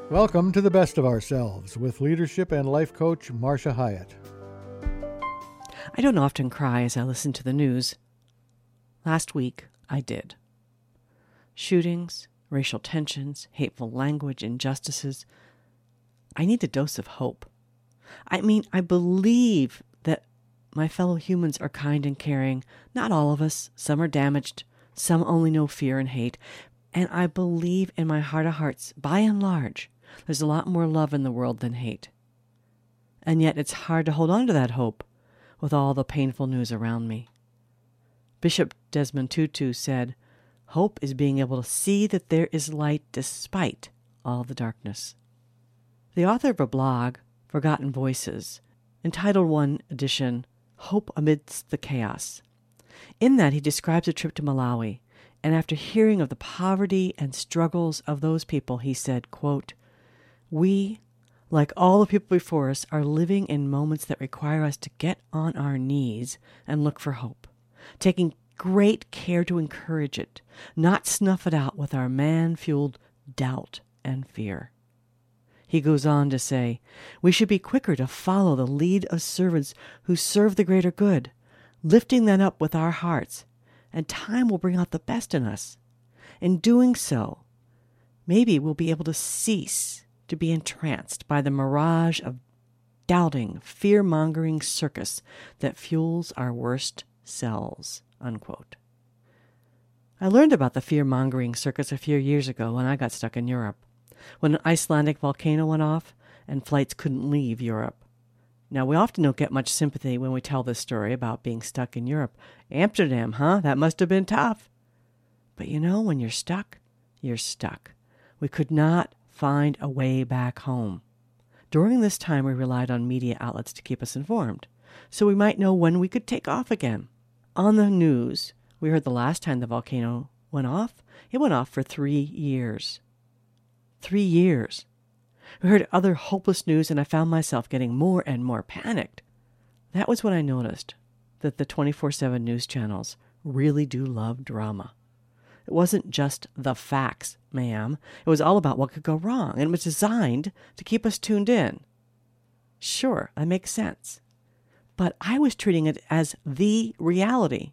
Welcome to the Best of Ourselves with leadership and life coach Marcia Hyatt. I don't often cry as I listen to the news. Last week, I did. Shootings, racial tensions, hateful language, injustices. I need a dose of hope. I believe that my fellow humans are kind and caring. Not all of us. Some are damaged. Some only know fear and hate. And I believe in my heart of hearts, by and large, there's a lot more love in the world than hate. And yet it's hard to hold on to that hope with all the painful news around me. Bishop Desmond Tutu said, "Hope is being able to see that there is light despite all the darkness." The author of a blog, Forgotten Voices, entitled one edition, Hope Amidst the Chaos. In that he describes a trip to Malawi, and after hearing of the poverty and struggles of those people, he said, quote, "We, like all the people before us, are living in moments that require us to get on our knees and look for hope, taking great care to encourage it, not snuff it out with our man-fueled doubt and fear." He goes on to say, "We should be quicker to follow the lead of servants who serve the greater good, lifting that up with our hearts, and time will bring out the best in us. In doing so, maybe we'll be able to cease to be entranced by the mirage of doubting, fear-mongering circus that fuels our worst selves." Unquote. I learned about the fear-mongering circus a few years ago when I got stuck in Europe, when an Icelandic volcano went off and flights couldn't leave Europe. Now, we often don't get much sympathy when we tell this story about being stuck in Europe. Amsterdam, huh? That must have been tough. But when you're stuck, you're stuck. We could not find a way back home. During this time, we relied on media outlets to keep us informed, so we might know when we could take off again. On the news, we heard the last time the volcano went off, it went off for 3 years. 3 years. We heard other hopeless news, and I found myself getting more and more panicked. That was when I noticed that the 24/7 news channels really do love drama. It wasn't just the facts, ma'am. It was all about what could go wrong, and it was designed to keep us tuned in. Sure, that makes sense. But I was treating it as the reality.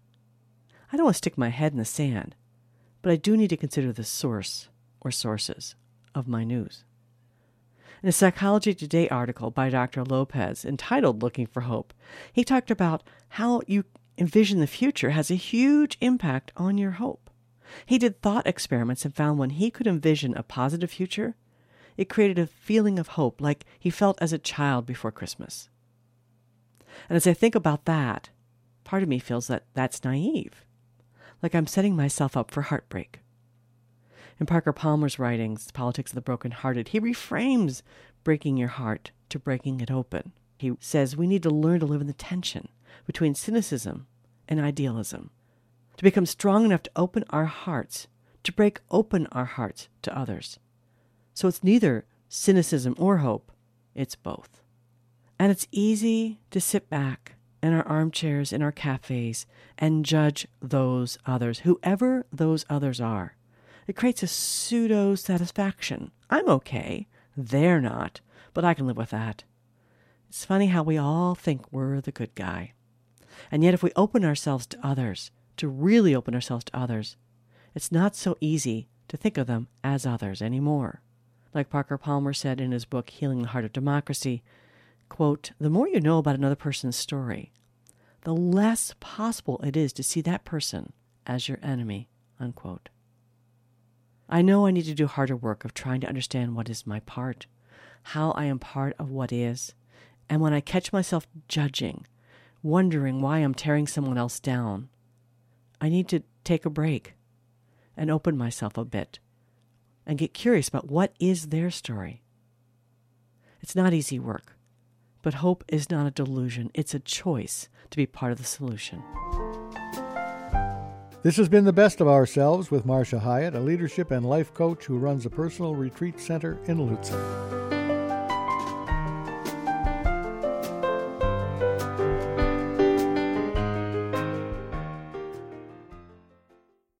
I don't want to stick my head in the sand, but I do need to consider the source or sources of my news. In a Psychology Today article by Dr. Lopez entitled Looking for Hope, he talked about how you envision the future has a huge impact on your hope. He did thought experiments and found when he could envision a positive future, it created a feeling of hope like he felt as a child before Christmas. And as I think about that, part of me feels that that's naive, like I'm setting myself up for heartbreak. In Parker Palmer's writings, Politics of the Broken-Hearted, he reframes breaking your heart to breaking it open. He says we need to learn to live in the tension between cynicism and idealism, to become strong enough to open our hearts, to break open our hearts to others. So it's neither cynicism or hope, it's both. And it's easy to sit back in our armchairs in our cafes and judge those others, whoever those others are. It creates a pseudo-satisfaction. I'm okay. They're not, but I can live with that. It's funny how we all think we're the good guy. And yet if we open ourselves to others, to really open ourselves to others, it's not so easy to think of them as others anymore. Like Parker Palmer said in his book, Healing the Heart of Democracy, quote, "The more you know about another person's story, the less possible it is to see that person as your enemy," unquote. I know I need to do harder work of trying to understand what is my part, how I am part of what is, and when I catch myself judging, wondering why I'm tearing someone else down, I need to take a break and open myself a bit and get curious about what is their story. It's not easy work, but hope is not a delusion. It's a choice to be part of the solution. This has been the Best of Ourselves with Marcia Hyatt, a leadership and life coach who runs a personal retreat center in Lutzer.